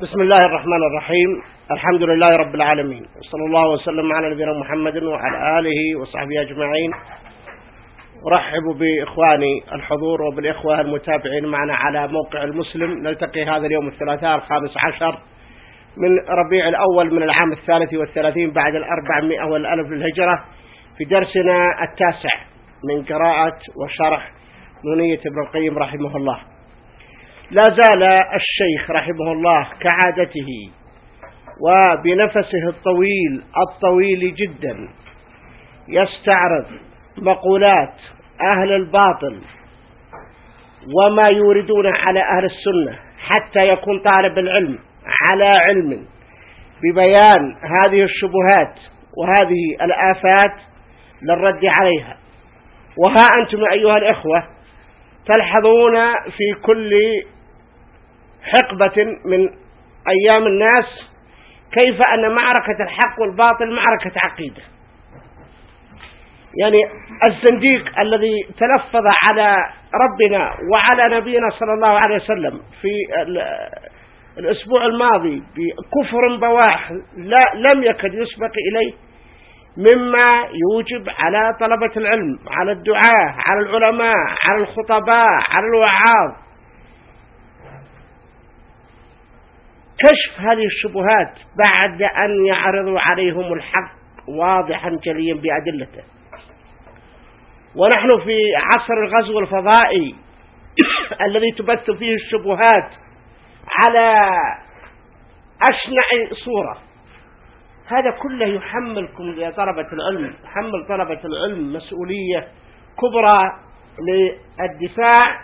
بسم الله الرحمن الرحيم. الحمد لله رب العالمين، وصلى الله وسلم على نبينا محمد وعلى آله وصحبه أجمعين. أرحب بإخواني الحضور وبالإخوة المتابعين معنا على موقع المسلم. نلتقي هذا اليوم الثلاثاء 15 من ربيع الأول من العام 33 بعد 400 والألف للهجرة في درسنا 9 من قراءة وشرح نونية ابن القيم رحمه الله. لا زال الشيخ رحمه الله كعادته وبنفسه الطويل جدا يستعرض مقولات أهل الباطل وما يوردون على أهل السنة حتى يكون طالب العلم على علم ببيان هذه الشبهات وهذه الآفات للرد عليها. وها أنتم أيها الإخوة تلحظون في كل حقبة من أيام الناس كيف أن معركة الحق والباطل معركة عقيدة. يعني الزنديق الذي تلفظ على ربنا وعلى نبينا صلى الله عليه وسلم في الأسبوع الماضي بكفر بواح لم يكد يسبق إليه، مما يوجب على طلبة العلم، على الدعاة، على العلماء، على الخطباء، على الوعاظ كشف هذه الشبهات بعد أن يعرضوا عليهم الحق واضحا جليا بأدلته. ونحن في عصر الغزو الفضائي الذي تبث فيه الشبهات على أشنع صورة، هذا كله يحملكم يا طلبة العلم، يحمل طلبة العلم مسؤولية كبرى للدفاع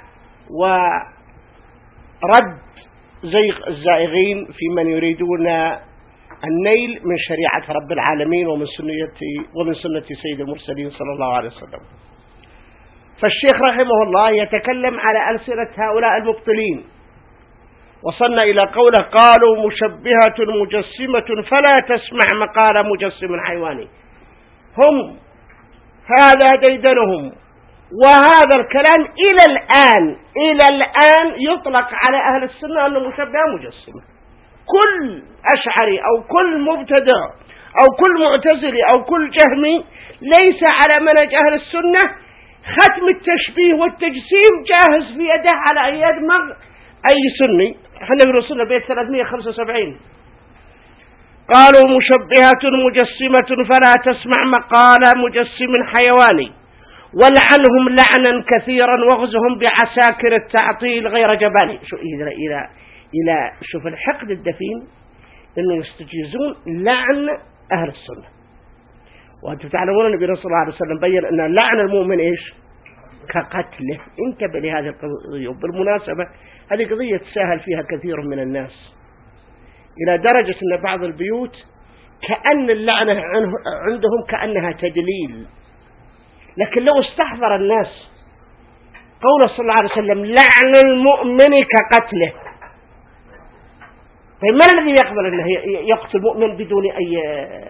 ورد زيغ الزائغين في من يريدون النيل من شريعة رب العالمين ومن سنة سيد المرسلين صلى الله عليه وسلم. فالشيخ رحمه الله يتكلم على ألسنة هؤلاء المبطلين. وصلنا إلى قوله: قالوا مشبهة مجسمة فلا تسمع مقال مجسم حيواني. هم هذا ديدنهم، وهذا الكلام إلى الآن يطلق على أهل السنة أنه مشبهة مجسمة. كل أشعري أو كل مبتدع أو كل معتزلي أو كل جهمي ليس على منهج أهل السنة. ختم التشبيه والتجسيم جاهز في يده على أن يدمغ أي سني. احنا في رسول البيت 375. قالوا مشبهة مجسمة فلا تسمع مقال مجسم حيواني ولعنهم لعنا كثيرا واغزهم بعساكر التعطيل غير جباني. شوف الحقد الدفين انه يستجيزون لعن اهل السنة. وانتم تعلمون النبي صلى الله عليه وسلم بين ان لعن المؤمن ايش؟ كقتله. انتبه لهذه القضية. وبالمناسبة هذه قضية تساهل فيها كثير من الناس إلى درجة أن بعض البيوت كأن اللعنة عندهم كأنها تدليل. لكن لو استحضر الناس قول صلى الله عليه وسلم لعن المؤمن كقتله، طيب من الذي يقبل أنه يقتل المؤمن بدون أي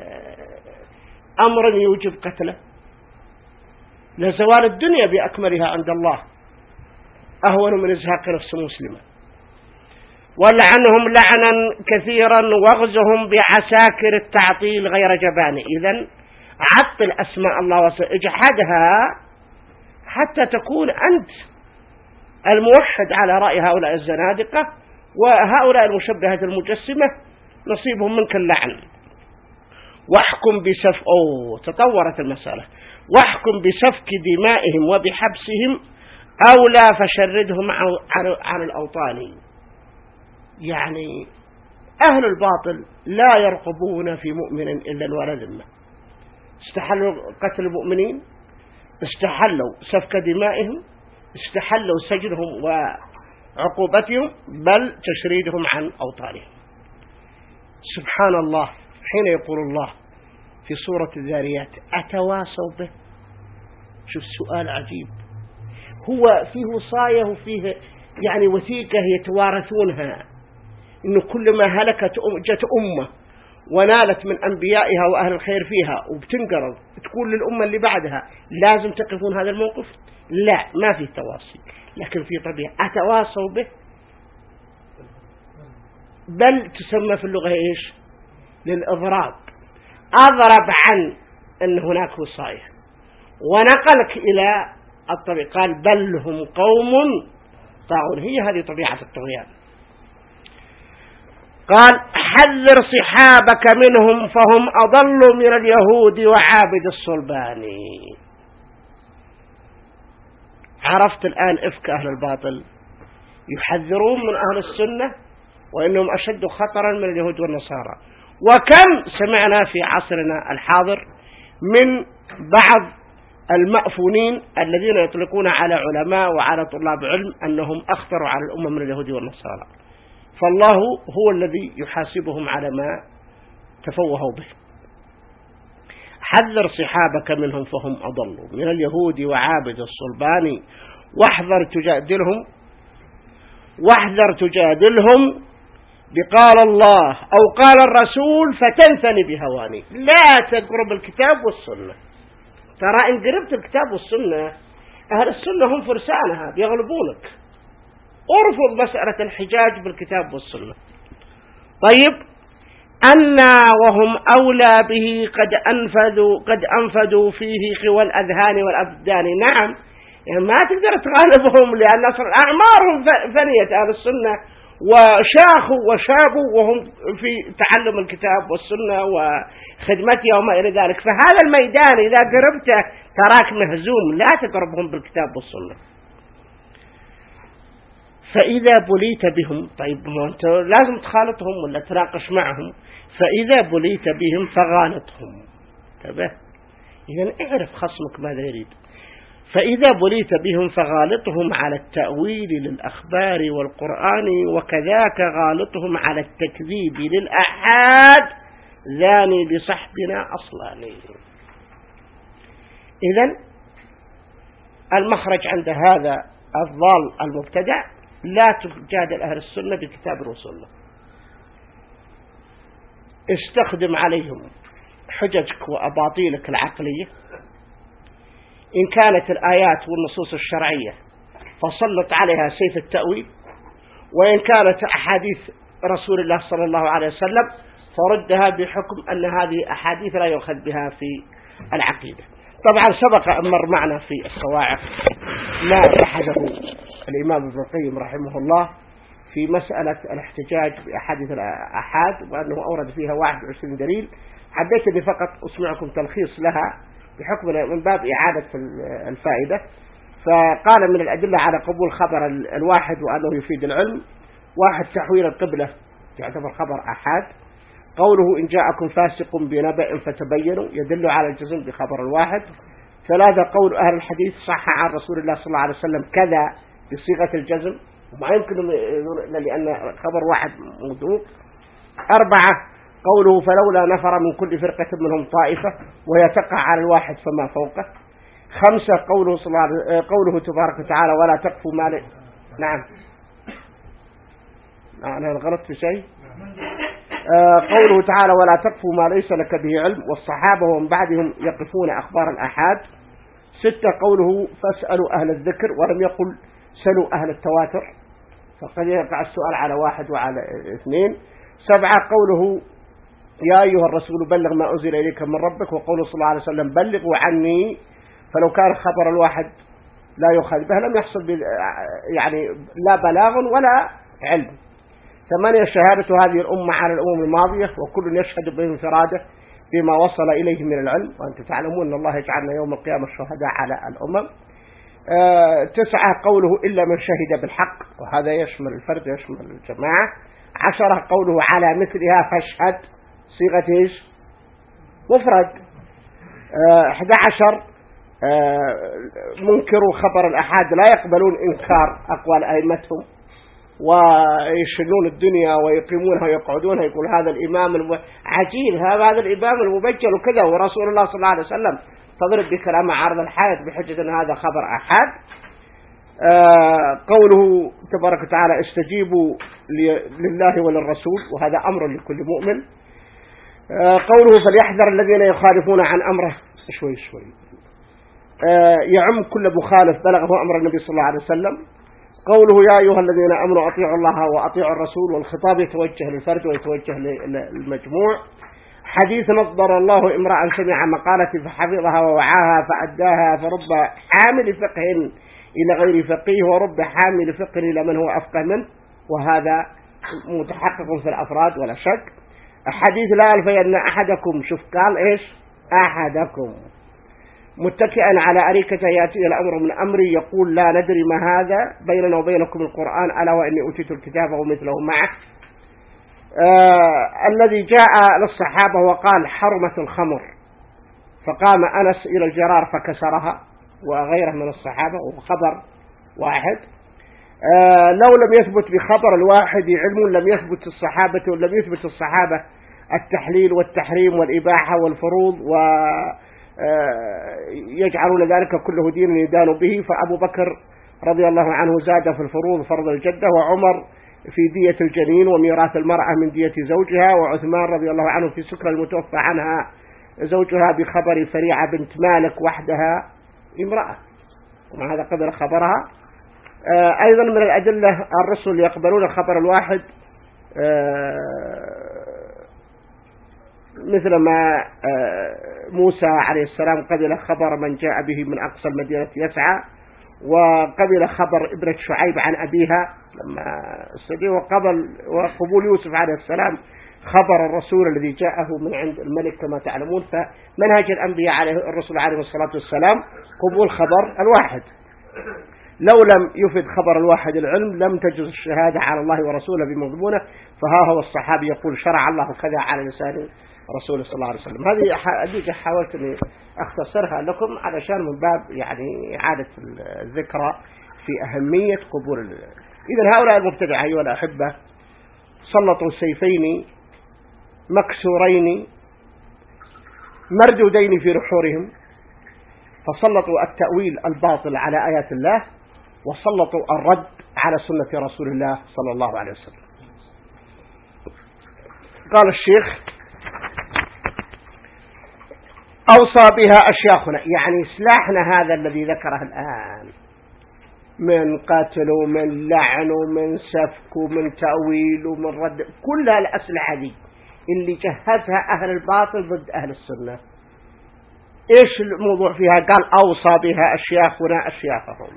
أمر يوجب قتله؟ لزوال الدنيا بأكملها عند الله أهون من إزهاق نفس مسلمة. ولعنهم لعنا كثيرا واغزهم بعساكر التعطيل غير جبان. إذن عطل أسماء الله اجحدها حتى تكون أنت الموحد على رأي هؤلاء الزنادقة وهؤلاء المشبهة المجسمة نصيبهم منك اللعن. واحكم تطورت المسألة. واحكم بسفك دمائهم وبحبسهم أولى فشردهم عن الأوطان. يعني أهل الباطل لا يرقبون في مؤمن إلا ولا ذمة. استحلوا قتل المؤمنين، استحلوا سفك دمائهم، استحلوا سجنهم وعقوبتهم، بل تشريدهم عن أوطانهم. سبحان الله حين يقول الله في سورة الذاريات أتواصوا به. شوف سؤال عجيب، هو فيه وصاية وفيه يعني وثيقة يتوارثونها، إنه كل ما هلكت جت أمة ونالت من أنبيائها وأهل الخير فيها وبتنقرض تقول للأمة اللي بعدها لازم تقفون هذا الموقف. لا، ما فيه تواصي، لكن في طبيعة أتواصوا به. بل تسمى في اللغة إيش؟ للإضراب. أضرب عن أن هناك وصاية ونقلك إلى الطبيعة. قال بل هم قوم طاغون، هي هذه طبيعة الطغيان. قال حذر صحابك منهم فهم أضل من اليهود وعابد الصلبان. عرفت الآن إفك أهل الباطل، يحذرون من أهل السنة وإنهم أشد خطرا من اليهود والنصارى. وكم سمعنا في عصرنا الحاضر من بعض المأفونين الذين يطلقون على علماء وعلى طلاب علم أنهم أخطر على الأمة من اليهود والنصارى، فالله هو الذي يحاسبهم على ما تفوهوا به. حذر صحابك منهم فهم أضلوا من اليهود وعابد الصلبان واحذر تجادلهم بقال الله أو قال الرسول فتنثني بهواني. لا تقرب الكتاب والسنة. ترى إن قربت الكتاب والسنة أهل السنة هم فرسانها بيغلبونك. ارفض مسألة الحجاج بالكتاب والسنة. طيب أنا وهم أولى به قد أنفذوا فيه قوى الأذهان والأبدان. نعم، يعني ما تقدر تغالبهم لأن أعمارهم فنيت أهل السنة وشاخوا وشابوا وهم في تعلم الكتاب والسنة وخدمتها وما إلى ذلك. فهذا الميدان إذا قربته تراك مهزوم، لا تقربهم بالكتاب والسنة. فإذا بليت بهم، طيب أنت لازم تخالطهم ولا تناقش معهم، فإذا بليت بهم فغالطهم. تبه إذن اعرف خصمك ماذا يريد. فإذا بليت بهم فغالطهم على التأويل للأخبار والقرآن، وكذاك غالطهم على التكذيب للأحاد ذاني لصحبنا أصلاني. إذن المخرج عند هذا الضال المبتدع لا تجادل أهل السنة بكتاب الرسول، استخدم عليهم حججك وأباطيلك العقلية إن كانت الآيات والنصوص الشرعية فسلط عليها سيف التأويل، وإن كانت أحاديث رسول الله صلى الله عليه وسلم فردها بحكم أن هذه أحاديث لا يؤخذ بها في العقيدة. طبعا سبق أن مر معنا في الصواعق ما بحثه الإمام ابن القيم رحمه الله في مسألة الاحتجاج بأحاديث الآحاد، وأنه أورد فيها 21 دليل. حبيت أني فقط أسمعكم تلخيص لها بحكم من باب إعادة الفائدة. فقال من الأدلة على قبول خبر الواحد وأنه يفيد العلم: 1 تحويل القبلة يعتبر خبر آحاد. قوله إن جاءكم فاسق بنبأ فتبينوا يدل على الجزم بخبر الواحد. 3 قول أهل الحديث صح عن رسول الله صلى الله عليه وسلم كذا بصيغة الجزم، وما يمكن لأن خبر واحد موثوق. 4 قوله فلولا نفر من كل فرقة منهم طائفة، وهي تقع على الواحد فما فوقه. 5 قوله تبارك وتعالى ولا تقف ما لي. نعم أنا غلط في شيء. قوله تعالى ولا تقف ما ليس لك به علم، والصحابة ومن بعدهم يقفون أخبار الآحاد. 6 قوله فاسألوا أهل الذكر، ولم يقل سلوا أهل التواتر، فقد يقع السؤال على 1 وعلى 2. 7 قوله يا أيها الرسول بلغ ما أنزل إليك من ربك، وقوله صلى الله عليه وسلم بلغوا عني، فلو كان خبر الواحد لا يؤخذ به لم يحصل يعني لا بلاغ ولا علم. 8 شهادة هذه الأمة على الأمم الماضية، وكل يشهد بانفراده بما وصل إليه من العلم، وأنتم تعلمون أن الله يجعلنا يوم القيامة شهداء على الأمم. 9 قوله إلا من شهد بالحق، وهذا يشمل الفرد يشمل الجماعة. 10 قوله على مثلها فاشهد، صيغة إيش؟ مفرد. 11 منكروا خبر الأحاد لا يقبلون إنكار أقوال أئمتهم، ويشلون الدنيا ويقيمونها ويقعدونها، يقول هذا الإمام عجيب، هذا الإمام المبجل وكذا، ورسول الله صلى الله عليه وسلم تضرب بكلام عارض الحائط بحجة أن هذا خبر أحاد. قوله تبارك وتعالى استجيبوا لله وللرسول، وهذا أمر لكل مؤمن. قوله فليحذر الذين يخالفون عن أمره، شوي يعم كل مخالف بلغه أمر النبي صلى الله عليه وسلم. قوله يا أيها الذين آمنوا أطيعوا الله وأطيعوا الرسول، والخطاب يتوجه للفرد ويتوجه للمجموع. حديث نظر الله امرأ سمع مقالتي فحفظها ووعاها فأداها، فرب حامل فقه إلى غير فقيه ورب حامل فقه إلى من هو أفقه منه، وهذا متحقق في الأفراد ولا شك. حديث لا ألفين أحدكم، شوف قال إيش أحدكم، متكئا على أريكة يأتي الأمر من أمري يقول لا ندري ما هذا بيننا وبينكم القرآن ألا وإني أوتيت الكتاب ومثله معه. الذي جاء للصحابة وقال حرمت الخمر، فقام أنس إلى الجرار فكسرها وغيره من الصحابة، وخبر واحد. لو لم يثبت بخبر الواحد علم لم يثبت الصحابة التحليل والتحريم والإباحة والفروض، ويجعلون ذلك كله دين يدان به. فأبو بكر رضي الله عنه زاد في الفروض فرض الجدة، وعمر في دية الجنين وميراث المرأة من دية زوجها، وعثمان رضي الله عنه في سكر المتوفى عنها زوجها بخبر فريعة بنت مالك وحدها امرأة، ومع هذا قبل خبرها. أيضا من الأدلة الرسل يقبلون الخبر الواحد، مثل ما موسى عليه السلام قبل خبر من جاء به من أقصى المدينة يسعى، وقبل خبر ابنة شعيب عن أبيها لما استدعي، وقبول يوسف عليه السلام خبر الرسول الذي جاءه من عند الملك كما تعلمون. فمنهج الأنبياء عليه الرسول عليه الصلاة والسلام قبول خبر الواحد. لو لم يفد خبر الواحد العلم لم تجوز الشهادة على الله ورسوله بمضمونه. فها هو الصحابي يقول شرع الله كذا على لسان رسول صلى الله عليه وسلم. هذه حاولت أن أختصرها لكم علشان من باب يعني إعادة الذكرى في أهمية قبول إذن هؤلاء المبتدعة أيها الأحبة سلطوا سيفين مكسورين مردودين في رحورهم، فسلطوا التأويل الباطل على آيات الله، وسلطوا الرد على سنة رسول الله صلى الله عليه وسلم. قال الشيخ أوصى بها أشياخنا، يعني سلاحنا هذا الذي ذكره الآن من قتل ومن لعن ومن سفك ومن تأويل ومن رد، كل الأسلحة دي اللي جهزها أهل الباطل ضد أهل السنة. إيش الموضوع فيها؟ قال أوصى بها أشياخنا أشياخهم.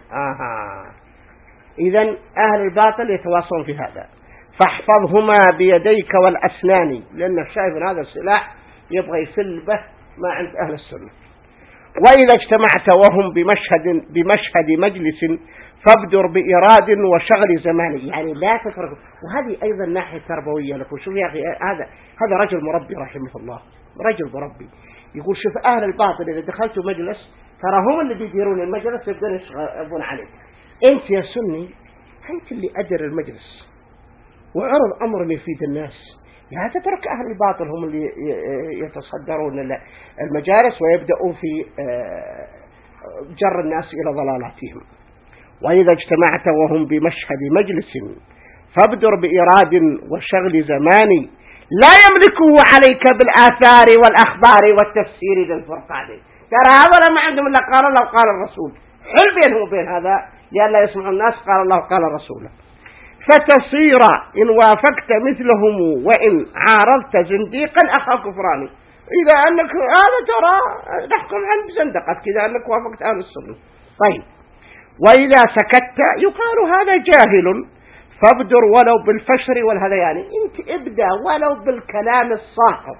إذن أهل الباطل يتواصلون في هذا، فاحفظهما بيديك والأسنان، لأنك شايف هذا السلاح يبغى يسلبه ما عند أهل السنة. وإذا اجتمعت وهم بمشهد مجلس فابدر بإراد وشغل زماني، يعني لا تترك. وهذه أيضا ناحية تربوية لكم. شوف يا أخي، هذا رجل مربي رحمه الله، رجل مربي يقول شوف أهل الباطل إذا دخلتوا مجلس ترى هم اللي بيديرون المجلس يبدون يشغلون عليك. أنت يا سني أنت اللي أدر المجلس وعرض أمر يفيد الناس، لا تترك أهل الباطل هم اللي يتصدرون المجالس ويبدأون في جر الناس إلى ضلالاتهم. وإذا اجتمعت وهم بمشهد مجلس فابدر بإراد وشغل زماني لا يملكه عليك بالآثار والأخبار والتفسير للفرقان. ترى هذا ما عندهم إلا قال الله وقال الرسول، حل بينهم وبين هذا لأن لا يسمع الناس قال الله وقال الرسول، فتصير إن وافقت مثلهم وإن عارضت زنديقا أخا كفراني. إذا أنك هذا ترى نحكم عن زندقتك إذا أنك وافقت أهل السنة. طيب، وإذا سكت يقال هذا جاهل، فابدر ولو بالفشر والهذيان. انت ابدأ ولو بالكلام الساقط.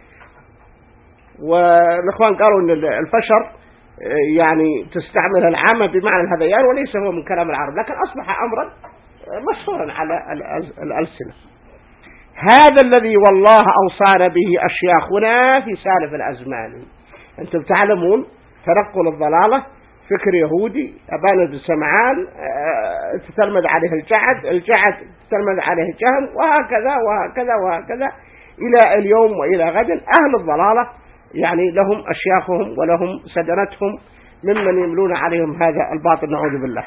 والإخوان قالوا أن الفشر يعني تستعمل العامة بمعنى الهذيان وليس هو من كلام العرب، لكن أصبح أمرا مشهورا على الألسنة. هذا الذي والله أوصانا به أشياخنا في سالف الأزمان. أنتم تعلمون تنقل الضلالة فكر يهودي، أبان بن سمعان تتلمذ عليه الجعد تتلمذ عليه الجهم، وهكذا وهكذا وهكذا إلى اليوم وإلى غد. أهل الضلالة يعني لهم أشياخهم ولهم سدنتهم ممن يملون عليهم هذا الباطل، نعوذ بالله.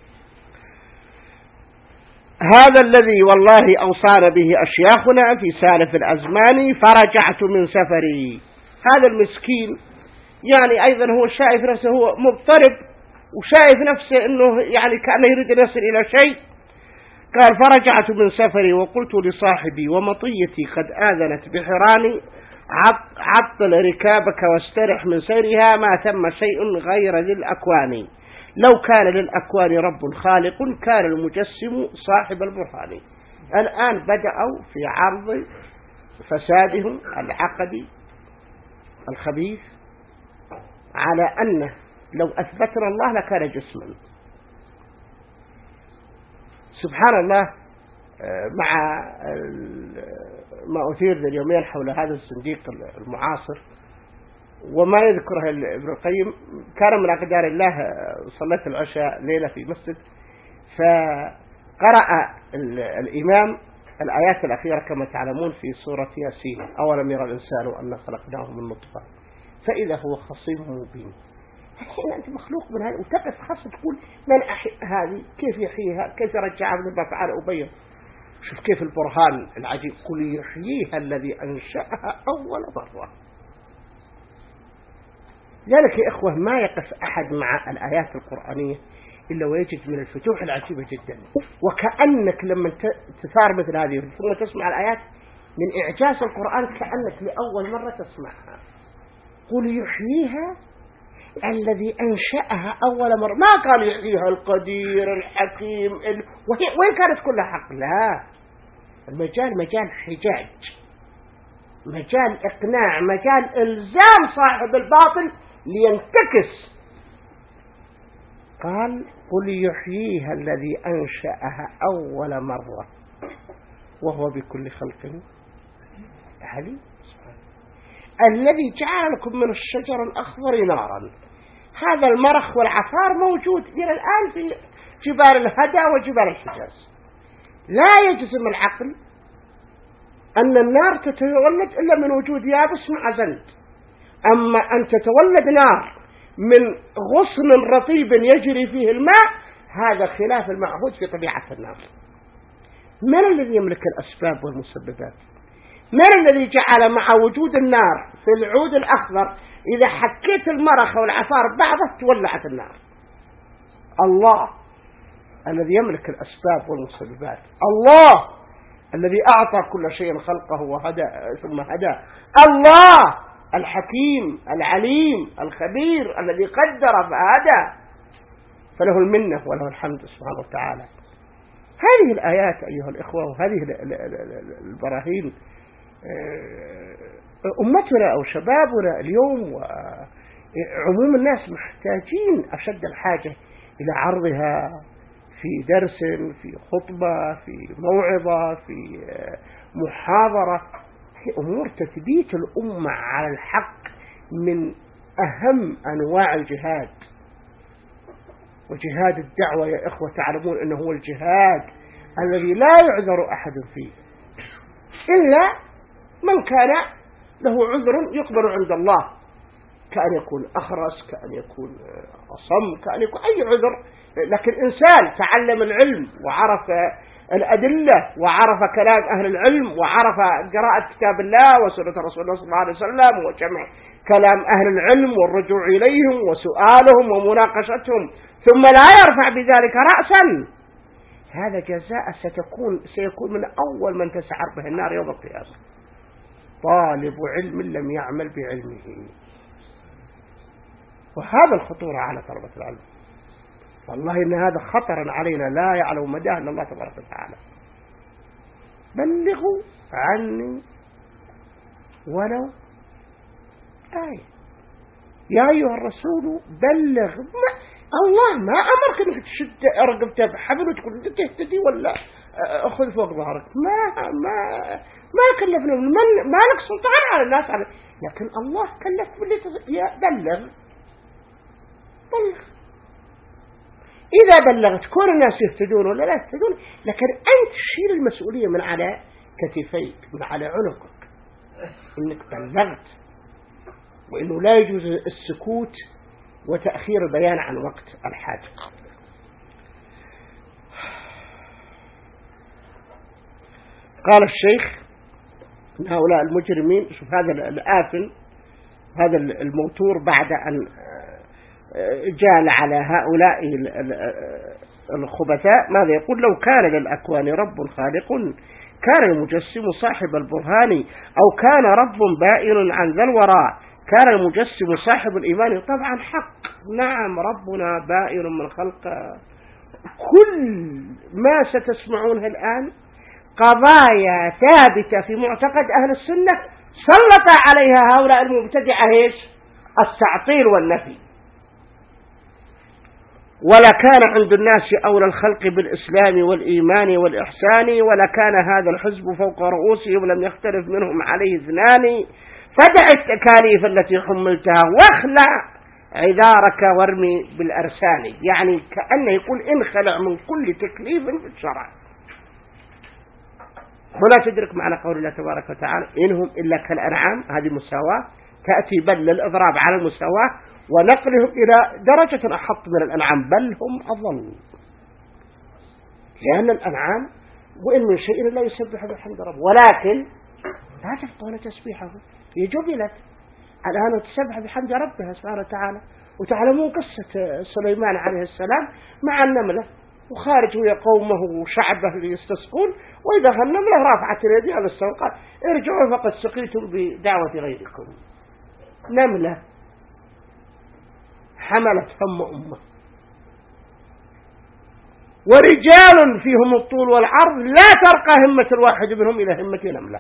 هذا الذي والله أوصانا به أشياخنا في سالف الأزمان فرجعت من سفري. هذا المسكين يعني أيضا هو شايف نفسه هو مضطرب وشايف نفسه أنه يعني كأنه يريد أن يصل إلى شيء. قال فرجعت من سفري وقلت لصاحبي ومطيتي قد آذنت بحراني عطل ركابك واسترح من سيرها ما ثم شيء غير ذي الأكوان لو كان للأكوان رب خالق كان المجسم صاحب البرهان. الآن بدأوا في عرض فسادهم العقدي الخبيث على أنه لو أثبتنا الله لكان جسما. سبحان الله، مع ما أثير ذي اليومين حول هذا الزنديق المعاصر وما يذكره ابن القيم، كان من أقدار الله صليت العشاء ليلة في مسجد فقرأ الإمام الآيات الأخيرة كما تعلمون في سورة ياسين: أولم يرى الإنسان أن خلقناه من نطفة فإذا هو خصيم مبين. الحين أنت مخلوق من هذا وتقف خاصة تقول من أحيي هذه، كيف يحييها، كيف رجعها من الله تعالى أبين. شوف كيف البرهان العجيب: قل يحييها الذي أنشأها أول مرة. لذلك يا إخوة ما يقف أحد مع الآيات القرآنية إلا ويجد من الفتوح العجيبة جدا، وكأنك لما تثار مثل هذه ثم تسمع الآيات من إعجاز القرآن كأنك لأول مرة تسمعها. قل يحييها الذي أنشأها أول مرة، ما قال يحييها القدير الحكيم وين كانت كلها حق، لا، المجال مجال حجاج، مجال إقناع، مجال إلزام صاحب الباطل لينتكس. قال قل يحييها الذي أنشأها أول مرة وهو بكل خلق عليم. الذي جعل لكم من الشجر الأخضر نارا. هذا المرخ والعفار موجود إلى الآن في جبال الهدى وجبال الحجاز. لا يجزم العقل أن النار تتولد إلا من وجود يابس مع زند، أما أن تتولد نار من غصن رطيب يجري فيه الماء هذا خلاف المعهود في طبيعة النار. من الذي يملك الأسباب والمسببات؟ من الذي جعل مع وجود النار في العود الأخضر إذا حكيت المرخ والعفار بعضه تولعت النار؟ الله الذي يملك الأسباب والمسببات، الله الذي أعطى كل شيء خلقه وهدى ثم هدى، الله الحكيم العليم الخبير الذي قدر فهدى، فله المنة وله الحمد سبحانه وتعالى. هذه الآيات أيها الإخوة وهذه البراهين أمتنا أو شبابنا اليوم وعموم الناس محتاجين أشد الحاجة إلى عرضها في درس، في خطبة، في موعظة، في محاضرة. هي أمور تثبيت الأمة على الحق من أهم أنواع الجهاد. وجهاد الدعوة يا إخوة تعلمون أنه هو الجهاد الذي لا يعذر أحد فيه إلا من كان له عذر يقبل عند الله، كأن يكون أخرس، كأن يكون أصم، كأن يكون أي عذر. لكن إنسان تعلم العلم وعرف الأدلة وعرف كلام أهل العلم وعرف قراءة كتاب الله وسنة رسول الله صلى الله عليه وسلم وجمع كلام أهل العلم والرجوع إليهم وسؤالهم ومناقشتهم ثم لا يرفع بذلك رأسا، هذا جزاء سيكون من أول من تسعر به النار يوم القيامة. طالب علم لم يعمل بعلمه، وهذا الخطورة على طلبة العلم. والله إن هذا خطر علينا لا يعلم مداه إلا الله تبارك وتعالى. بلغوا عني ولو آية. يا أيها الرسول بلغ. الله ما أمرك أنك تشد رقبتك بحبل وتقول أنت تهتدي ولا أخذ فوق ظهرك. ما كلفنا، ما لك سلطان على الناس على. لكن الله كلف بلغ. إذا بلغت كون الناس يهتدون ولا لا يهتدون، لكن أنت تشيل المسؤولية من على كتفيك، من على عنقك، إنك بلغت، وإنه لا يجوز السكوت وتأخير البيان عن وقت الحاجة. قال الشيخ من هؤلاء المجرمين، شوف هذا الآثم، هذا الموتور بعد أن جال على هؤلاء الخبثاء ماذا يقول؟ لو كان للأكوان رب خالق كان المجسم صاحب البرهان، أو كان رب بائن عن ذا الوراء كان المجسم صاحب الإيمان. طبعا حق، نعم ربنا بائن من خلقه. كل ما ستسمعونه الآن قضايا ثابتة في معتقد أهل السنة سلط عليها هؤلاء المبتدعة إيش؟ التعطيل والنفي. ولا كان عند الناس أولى الخلق بالإسلام والإيمان والإحسان، ولا كان هذا الحزب فوق رؤوسهم لم يختلف منهم عليه اثنان. فدع التكاليف التي حملتها واخلع عذارك وارمي بالأرسال. يعني كأنه يقول انخلع من كل تكليف في الشرع. هنا تدرك معنى قول الله تبارك وتعالى إنهم إلا كالأنعام. هذه مساواة تأتي بل للإضراب على المساواة ونقلهم إلى درجة أحط من الأنعام، بل هم أضل. لأن الأنعام وإن من شيء لا يسبح بحمد رب، ولكن لا تفقهون تسبيحه، هي جبلت الآن تسبح بحمد ربها سبحانه وتعالى. وتعلمون قصة سليمان عليه السلام مع النملة، وخارج ويا قومه وشعبه ليستسقون، وإذا النملة رافعت اليد على السماء قال ارجعوا فقد سقيتم بدعوة غيركم. نملة حملت هم أمة، ورجال فيهم الطول والعرض لا ترقى همة الواحد منهم إلى همة نملة.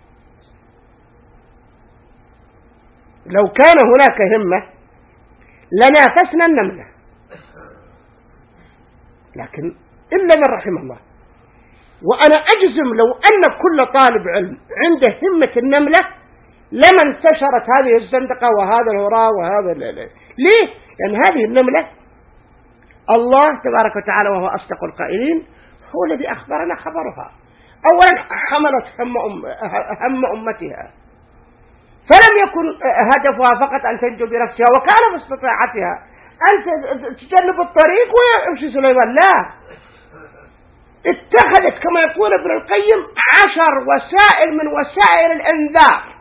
لو كان هناك همة لنافسنا النملة، لكن إلا من رحم الله. وأنا أجزم لو أن كل طالب علم عنده همة النملة لما انتشرت هذه الزندقة وهذا الهراء وهذا ليه؟ لأن هذه النملة الله تبارك وتعالى وهو أصدق القائلين هو الذي أخبرنا خبرها. أولا حملت هم أمتها، فلم يكن هدفها فقط أن تنجو بنفسها، وكان باستطاعتها أن تجنب الطريق ويمشي سليمان. لا، اتخذت كما يقول ابن القيم 10 وسائل من وسائل الإنذار.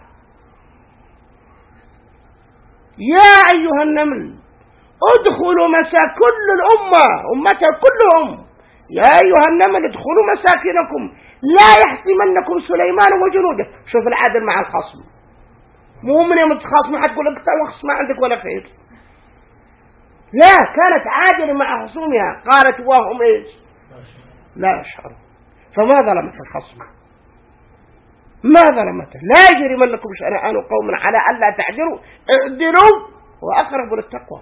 يا أيها النمل ادخلوا كل الأمة أمتها كلهم، يا أيها النمل ادخلوا مساكنكم لا يحطمنكم سليمان وجنوده. شوف العدل مع الخصم، مو من يوم تخاصم حد تقول اقطع وخص ما عندك ولا خير. لا، كانت عادلة مع خصومها، قالت وهم ايش؟ لا يشعرون. فما ظلمت الخصم، ما ظلمته. لا يجرمنكم شنآن قوم على ألا تعدلوا اعدلوا وأقرب للتقوى.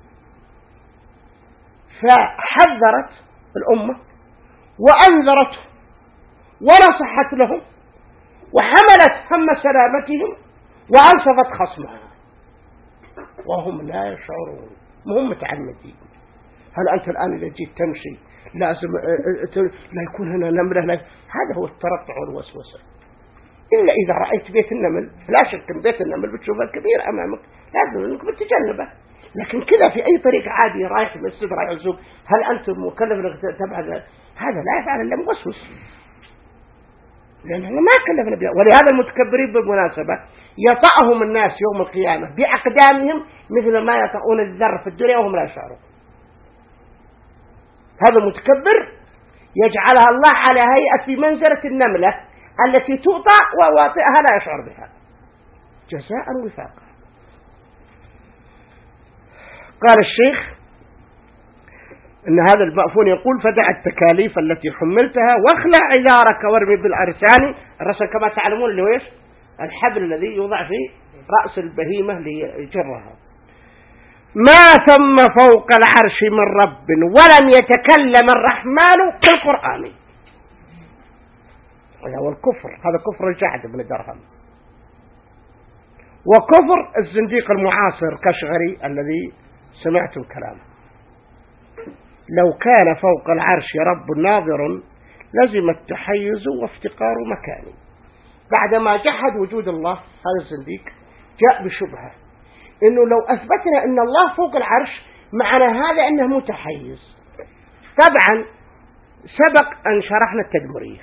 فحذرت الأمة وأنذرت ونصحت لهم وحملت هم سلامتهم وأنصفت خصمها وهم لا يشعرون، هم متعمدين. هل أنت الآن إذا جيت تمشي لازم لا يكون هنا نملة؟ هذا هو الترقع والوسوسة. إلا إذا رأيت بيت النمل، لا شك أن بيت النمل بتشوفه كبير أمامك، لازم أنك بتتجنبه. لكن كذا في أي طريق عادي رايح المسجد رايح السوق، هل أنت مكلف أنك تبعد؟ هذا لا يفعل إلا موسوس، لأنه ما كلفنا بها. ولهذا المتكبرين بالمناسبة يطأهم الناس يوم القيامة بأقدامهم مثل ما يطأون الذر في الدنيا وهم لا يشعرون. هذا المتكبر يجعلها الله على هيئة في منزلة النملة التي تؤطأ وواطئها لا يشعر بها جزاء وفاقا. قال الشيخ إن هذا المأفون يقول فدع التكاليف التي حملتها واخلع عذارك وارمي بالأرسان. الرسل كما تعلمون اللي هو إيش؟ الحبل الذي يوضع في رأس البهيمة ليجرها. ما ثم فوق العرش من رب ولم يتكلم الرحمن في القرآن. وهو الكفر، هذا كفر الجعد بن درهم، وكفر الزنديق المعاصر كشغري الذي سمعتم كلامه. لو كان فوق العرش رب ناظر لزم التحيز وافتقار مكاني. بعدما جحد وجود الله هذا الزنديق جاء بشبهة إنه لو أثبتنا إن الله فوق العرش معنى هذا أنه متحيز. طبعا سبق أن شرحنا التدمرية،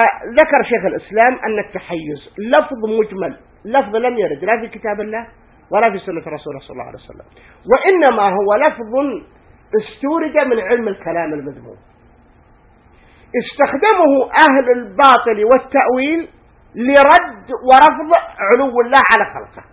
وذكر شيخ الإسلام أن التحيز لفظ مجمل، لفظ لم يرد لا في كتاب الله ولا في سنة رسول صلى الله عليه وسلم، وإنما هو لفظ استورد من علم الكلام المذموم استخدمه أهل الباطل والتأويل لرد ورفض علو الله على خلقه.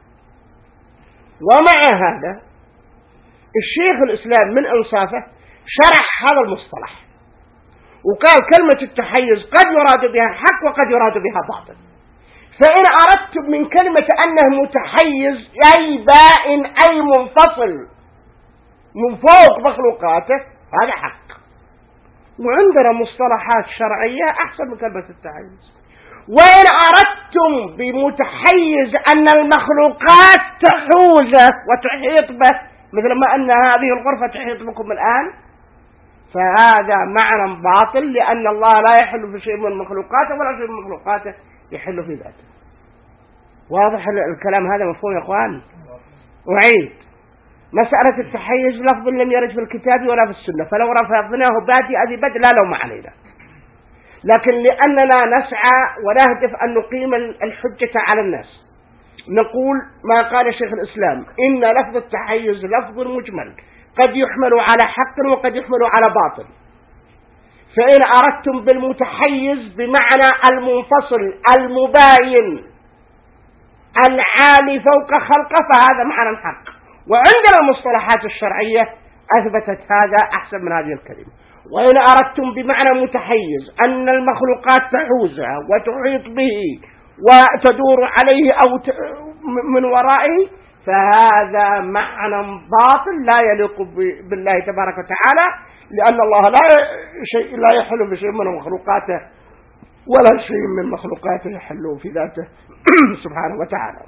ومع هذا الشيخ الإسلام من إنصافه شرح هذا المصطلح وقال كلمة التحيز قد يراد بها حق وقد يراد بها باطل. فإن أردت من كلمة أنه متحيز أي بائن أي منفصل من فوق مخلوقاته هذا حق. وعندنا مصطلحات شرعية أحسن من كلمة التحيز. وإن أردتم بمتحيز أن المخلوقات تحوزه وتحيط به مثل ما أن هذه الغرفة تحيط بكم الآن، فهذا معنى باطل، لأن الله لا يحل في شيء من مخلوقاته ولا شيء من مخلوقاته يحل في ذاته. واضح الكلام هذا؟ مفهوم يا أخوان؟ أعيد، مسألة التحيز لفظ لم يرد في الكتاب ولا في السنة، فلو رفضناه بادي أذي بد لا لوم علينا، لكن لأننا نسعى ونهدف أن نقيم الحجة على الناس نقول ما قال شيخ الإسلام إن لفظ التحيز لفظ مجمل قد يحمل على حق وقد يحمل على باطل. فإن أردتم بالمتحيز بمعنى المنفصل المباين العالي فوق خلقه فهذا معنى حق. وعندنا المصطلحات الشرعية أثبتت هذا أحسن من هذه الكلمة. وإن أردتم بمعنى متحيز أن المخلوقات تحوزه وتحيط به وتدور عليه أو من ورائه فهذا معنى باطل لا يليق بالله تبارك وتعالى، لأن الله لا يحل بشيء من مخلوقاته ولا شيء من مخلوقاته يحل في ذاته سبحانه وتعالى.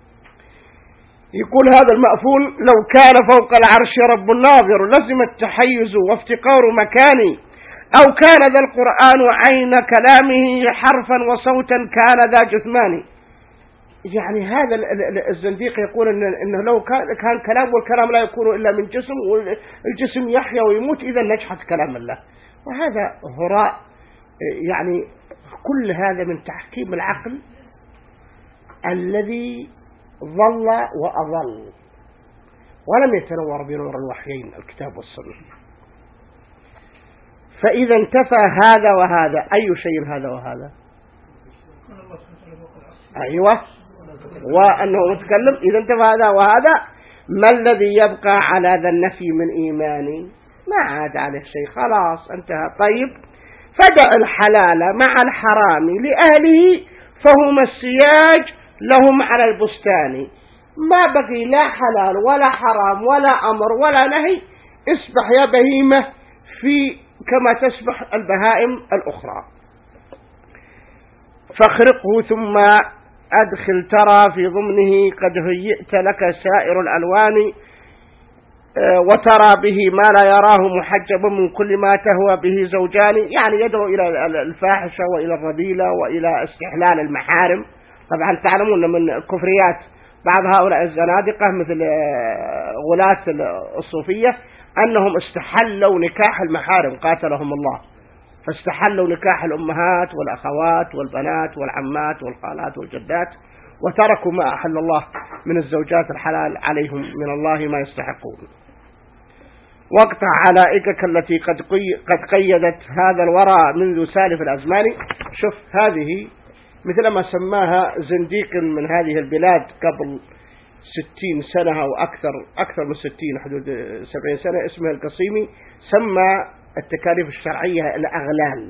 يقول هذا المأفون لو كان فوق العرش رب الناظر لزم التحيز وافتقار مكاني، أو كان ذا القرآن عين كلامه حرفا وصوتا كان ذا جثمان. يعني هذا الزنديق يقول إنه لو كان كلام والكلام لا يكون إلا من جسم والجسم يحيا ويموت إذا نجحت كلام الله، وهذا هراء. يعني كل هذا من تحكيم العقل الذي ظل وأظل ولم يتنور بنور الوحيين الكتاب والسنة. فإذا انتفى هذا وهذا أي شيء هذا وهذا؟ أيوة، وأنه متكلم. إذا انتفى هذا وهذا ما الذي يبقى على ذا النفي من إيماني؟ ما عاد عليه شيء، خلاص انتهى. طيب، فدع الحلال مع الحرام لأهله فهما السياج لهم على البستان. ما بقي لا حلال ولا حرام ولا أمر ولا نهي، اسبح يا بهيمة في كما تسبح البهائم الأخرى. فاخرقه ثم أدخل ترى في ضمنه قد هيئت لك سائر الألوان، وترى به ما لا يراه محجبا من كل ما تهوى به زوجان. يعني يدعو إلى الفاحشة وإلى الرذيلة وإلى استحلال المحارم. طبعا تعلمون من الكفريات بعض هؤلاء الزنادقة مثل غلاة الصوفية أنهم استحلوا نكاح المحارم قاتلهم الله، فاستحلوا نكاح الأمهات والأخوات والبنات والعمات والخالات والجدات، وتركوا ما أحل الله من الزوجات الحلال عليهم من الله ما يستحقون. واقطع علائكك التي قد قيدت هذا الورى منذ سالف الأزمان. شوف هذه مثل ما سماها زنديق من هذه البلاد قبل 60 سنة أو أكثر من 60 حدود 70 سنة، اسمه القصيمي، سمى التكاليف الشرعية الأغلال.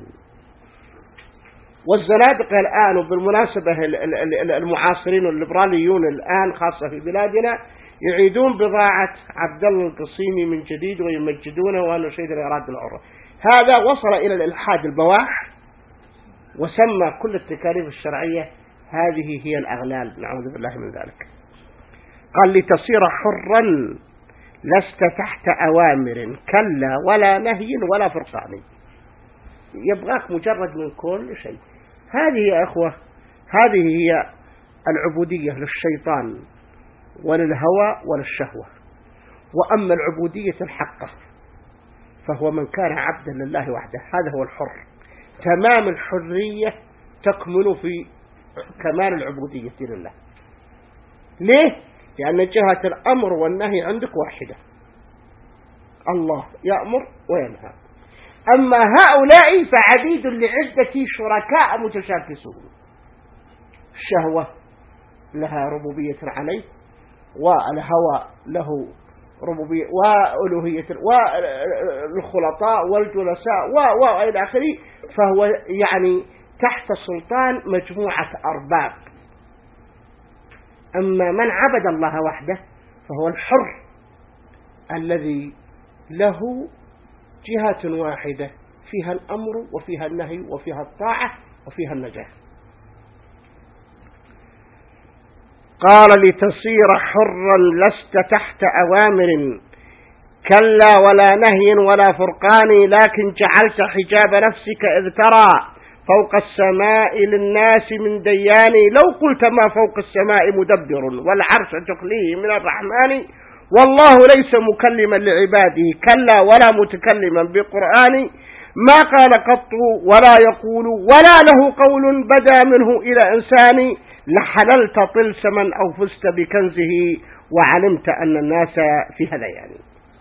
والزنادقة الآن، وبالمناسبة المعاصرين والليبراليون الآن خاصة في بلادنا يعيدون بضاعة عبد الله القصيمي من جديد ويمجدونه وأنه شيء الإرادة العرة. هذا وصل إلى الإلحاد البواح، وسمى كل التكاليف الشرعية هذه هي الأغلال، نعوذ بالله من ذلك. قال لتصير حرا لست تحت أوامر كلا ولا نهي ولا فرقان. يبغاك مجرد من كل شيء. هذه يا أخوة هذه هي العبودية للشيطان وللهوى وللشهوة. وأما العبودية الحقة فهو من كان عبدا لله وحده، هذا هو الحر. تمام الحرية تكمن في كمال العبودية لله. ليه؟ لأن جهة الأمر والنهي عندك واحدة، الله يأمر وينهى. أما هؤلاء فعبيد لعدة شركاء متشاكسون، الشهوة لها ربوبية عليه، والهوى له ربوبية وألوهية، والخلطاء والجلساء وإلى آخره، فهو يعني تحت سلطان مجموعة أرباب. أما من عبد الله وحده فهو الحر الذي له جهة واحدة فيها الأمر وفيها النهي وفيها الطاعة وفيها النجاة. قال لتصير حرا لست تحت أوامر كلا ولا نهي ولا فرقان، لكن جعلت حجاب نفسك إذ ترى فوق السماء للناس من ديان، لو قلت ما فوق السماء مدبر والعرش تخليه من الرحمن، والله ليس مكلما لعباده كلا ولا متكلما بقرآن، ما قال قط ولا يقول ولا له قول بدا منه إلى إنسان، لحللت طلسما أو فزت بكنزه وعلمت أن الناس في هذيان.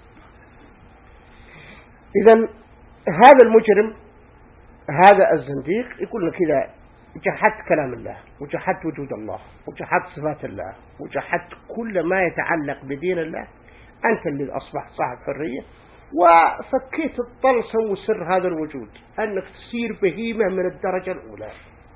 إذن هذا المجرم هذا الزنديق يقول لك كذا جحدت كلام الله وجحدت وجود الله وجحدت صفات الله وجحدت كل ما يتعلق بدين الله، أنت اللي أصبحت صاحب حرية وفكيت الطلسم وسر هذا الوجود، أنك تصير بهيمة من الدرجة الأولى،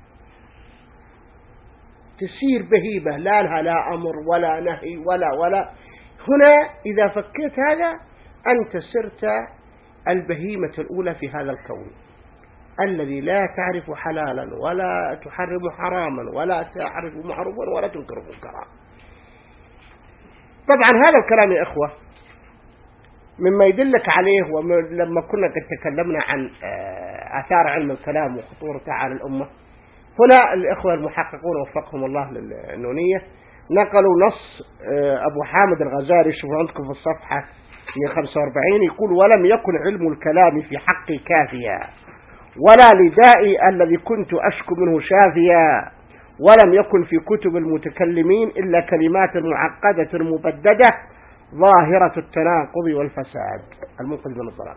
تصير بهيمة لا لها لا أمر ولا نهي ولا. هنا إذا فكيت هذا أنت صرت البهيمة الأولى في هذا الكون الذي لا تعرف حلالا ولا تحرم حراما ولا تعرف معروفا ولا تنكر منكرا. طبعا هذا الكلام يا إخوة مما يدلك عليه، ولما كنا قد تكلمنا عن آثار علم الكلام وخطورته على الأمة، هنا الإخوة المحققون وفقهم الله للنونية نقلوا نص أبو حامد الغزالي، شوفوا عندكم في الصفحة 145، يقول ولم يكن علم الكلام في حقي كافيا ولا لدائي الذي كنت أشكو منه شافيا، ولم يكن في كتب المتكلمين إلا كلمات معقدة مبددة ظاهرة التناقض والفساد المنقذ من الضلال.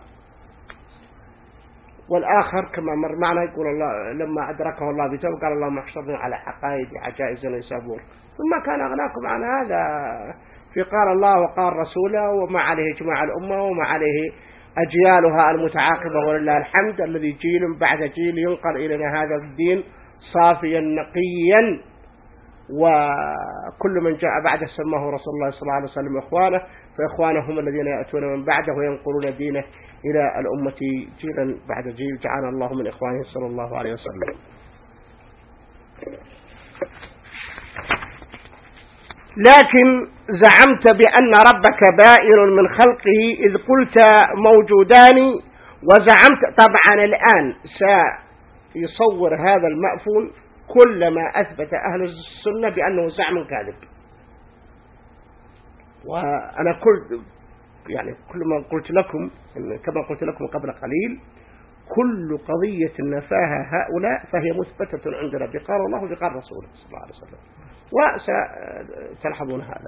والآخر كما مر معنا يقول الله لما أدركه الله بتوبة قال اللهم احشرني على حقائد عجائز يسابور، ثم كان أغناكم عن هذا في قال الله وقال رسوله وما عليه اجماع الأمة وما عليه أجيالها المتعاقبة ولله الحمد، الذي جيل بعد جيل ينقل إلينا هذا الدين صافيا نقيا، وكل من جاء بعده سماه رسول الله صلى الله عليه وسلم إخوانه، فإخوانه هم الذين يأتون من بعده وينقلون دينه إلى الأمة جيلا بعد جيل، جعلنا الله من إخوانه صلى الله عليه وسلم. لكن زعمت بأن ربك بائن من خلقه إذ قلت موجودان، وزعمت طبعا الآن سيصور هذا المأفون كلما أثبت أهل السنة بأنه زعم كاذب. وأنا كل ما قلت لكم كما قلت لكم قبل قليل، كل قضية نفاها هؤلاء فهي مثبتة عندنا بقال الله وبقال رسوله صلى الله عليه وسلم، وستلحظون هذا.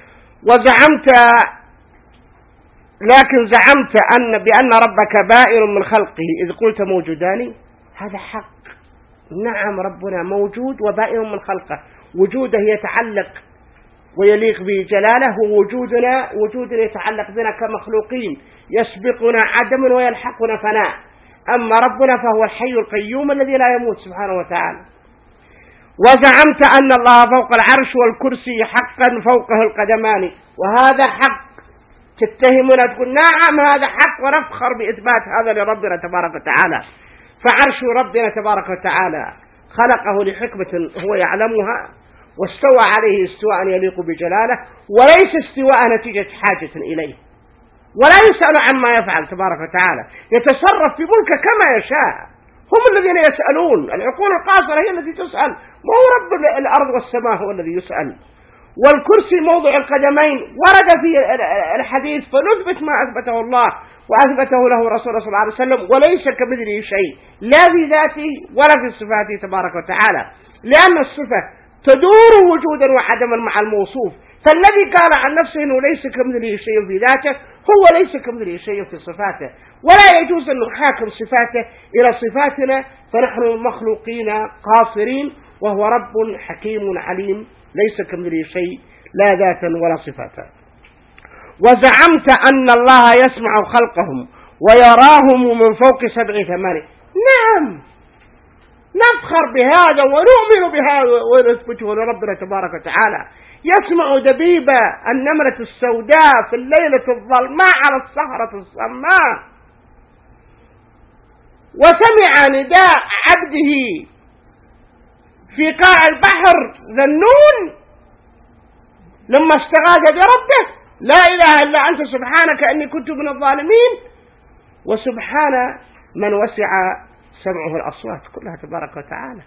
لكن زعمت بأن ربك بائن من خلقه إذ قلت موجودان، هذا حق. نعم ربنا موجود وبائن من خلقه، وجوده يتعلق ويليق بجلاله، ووجودنا وجود يتعلق بنا كمخلوقين، يسبقنا عدم ويلحقنا فناء. أما ربنا فهو الحي القيوم الذي لا يموت سبحانه وتعالى. وزعمت أن الله فوق العرش والكرسي حقا فوقه القدمان، وهذا حق. تتهمنا تقول نعم هذا حق، ونفخر بإثبات هذا لربنا تبارك وتعالى. فعرش ربنا تبارك وتعالى خلقه لحكمة هو يعلمها، واستوى عليه استواء يليق بجلاله، وليس استواء نتيجة حاجة إليه، ولا يسأل عما يفعل تبارك وتعالى، يتصرف في ملكه كما يشاء. هم الذين يسألون، العقول القاصرة هي التي تسأل، ما هو رب الأرض والسماء هو الذي يسأل. والكرسي موضع القدمين ورد في الحديث، فنثبت ما أثبته الله وأثبته له رسول صلى الله عليه وسلم، وليس كمثله شيء لا في ذاته ولا في صفاته تبارك وتعالى، لأن الصفة تدور وجودا وعدما مع الموصوف، فالذي قال عن نفسه أنه ليس كمثله شيء في ذاته هو ليس كمثله شيء في صفاته، ولا يجوز أن نحاكم صفاته إلى صفاتنا، فنحن مخلوقين قاصرين وهو رب حكيم عليم ليس كمثله شيء لا ذاتا ولا صفاتا. وزعمت أن الله يسمع خلقهم ويراهم من فوق 7 8. نعم، نفخر بهذا ونؤمن بهذا ونثبته لربنا تبارك وتعالى. يسمع دبيب النملة السوداء في الليلة الظلماء على الصخرة الصماء، وسمع نداء عبده في قاع البحر ذنون لما استغاث بربه: لا إله إلا أنت سبحانك إني كنت من الظالمين. وسبحان من وسع سمعه الأصوات كلها تبارك وتعالى.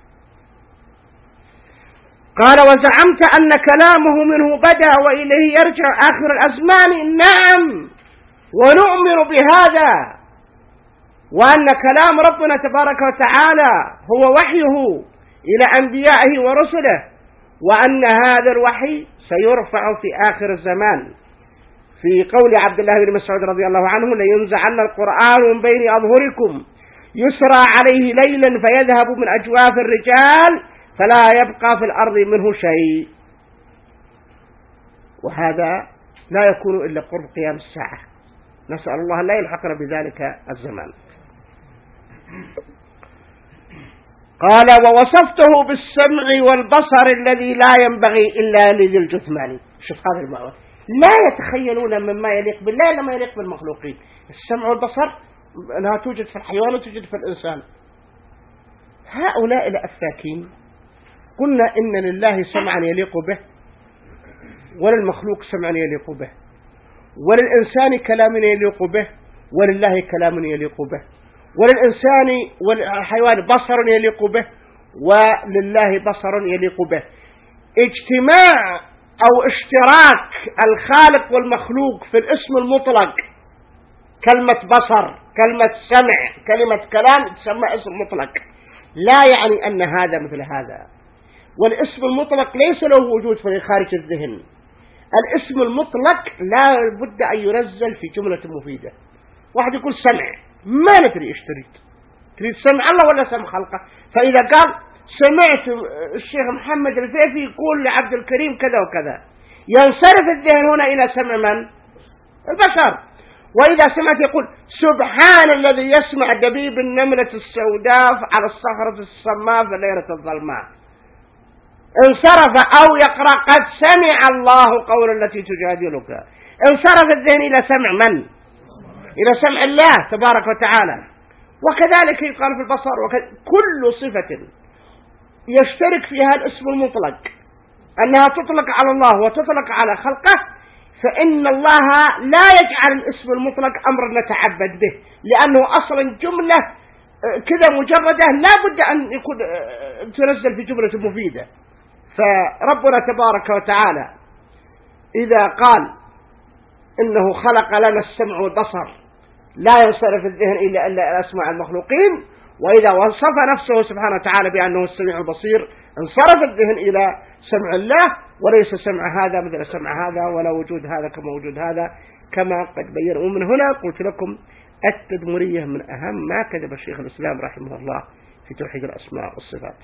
قال: وزعمت أن كلامه منه بدأ وإليه يرجع آخر الأزمان. نعم، ونؤمن بهذا، وأن كلام ربنا تبارك وتعالى هو وحيه إلى أنبيائه ورسله، وأن هذا الوحي سيرفع في آخر الزمان، في قول عبد الله بن مسعود رضي الله عنه: لينزعن القرآن من بين أظهركم يسرى عليه ليلا فيذهب من أجواف الرجال فلا يبقى في الأرض منه شيء. وهذا لا يكون إلا قرب قيام الساعة، نسأل الله لا يلحقنا بذلك الزمان. قال: ووصفته بالسمع والبصر الذي لا ينبغي إلا لذي الجثمان. شوف هذا المعنى، لا يتخيلون مما يليق بالله إلا ما يليق بالمخلوقين. السمع والبصر أنها توجد في الحيوان وتوجد في الإنسان. هؤلاء الأفاكين قلنا إن لله سمعا يليق به، وللمخلوق سمعا يليق به، وللإنسان كلام يليق به، ولله كلام يليق به، وللإنسان والحيوان بصر يليق به، ولله بصر يليق به. اجتماع أو اشتراك الخالق والمخلوق في الاسم المطلق، كلمة بصر، كلمة سمع، كلمة كلام، تسمى اسم مطلق، لا يعني أن هذا مثل هذا. والاسم المطلق ليس له وجود في خارج الذهن. الاسم المطلق لا بد أن ينزل في جملة مفيدة. واحد يقول سمع، ما ندري إيش تريد سمع الله ولا سمع خلقه. فإذا قال سمعت الشيخ محمد الفيفي يقول لعبد الكريم كذا وكذا، ينصرف الذهن هنا إلى سمع من؟ البشر. وإذا سمعت يقول سبحان الذي يسمع دبيب النملة السوداء على الصخرة الصماء في الليلة الظلماء، انصرف. أو يقرأ قد سمع الله قول التي تجادلك، انصرف الذهن إلى سمع من؟ إلى سمع الله تبارك وتعالى. وكذلك يقال في البصر. كل صفة يشترك فيها الاسم المطلق أنها تطلق على الله وتطلق على خلقه، فإن الله لا يجعل الاسم المطلق أمر نتعبد به، لأنه أصلا جملة كذا مجردة لا بد أن يكون تنزل في جملة مفيدة. فربنا تبارك وتعالى إذا قال إنه خلق لنا السمع والبصر لا ينصرف الذهن إلا أسماع المخلوقين، وإذا وصف نفسه سبحانه وتعالى بأنه السميع البصير انصرف الذهن إلى سمع الله، وليس سمع هذا مثل سمع هذا، ولا وجود هذا كما وجود هذا، كما قد بيّن. ومن هنا قلت لكم التدمرية من أهم ما كتب الشيخ الإسلام رحمه الله في توحيد الأسماء والصفات.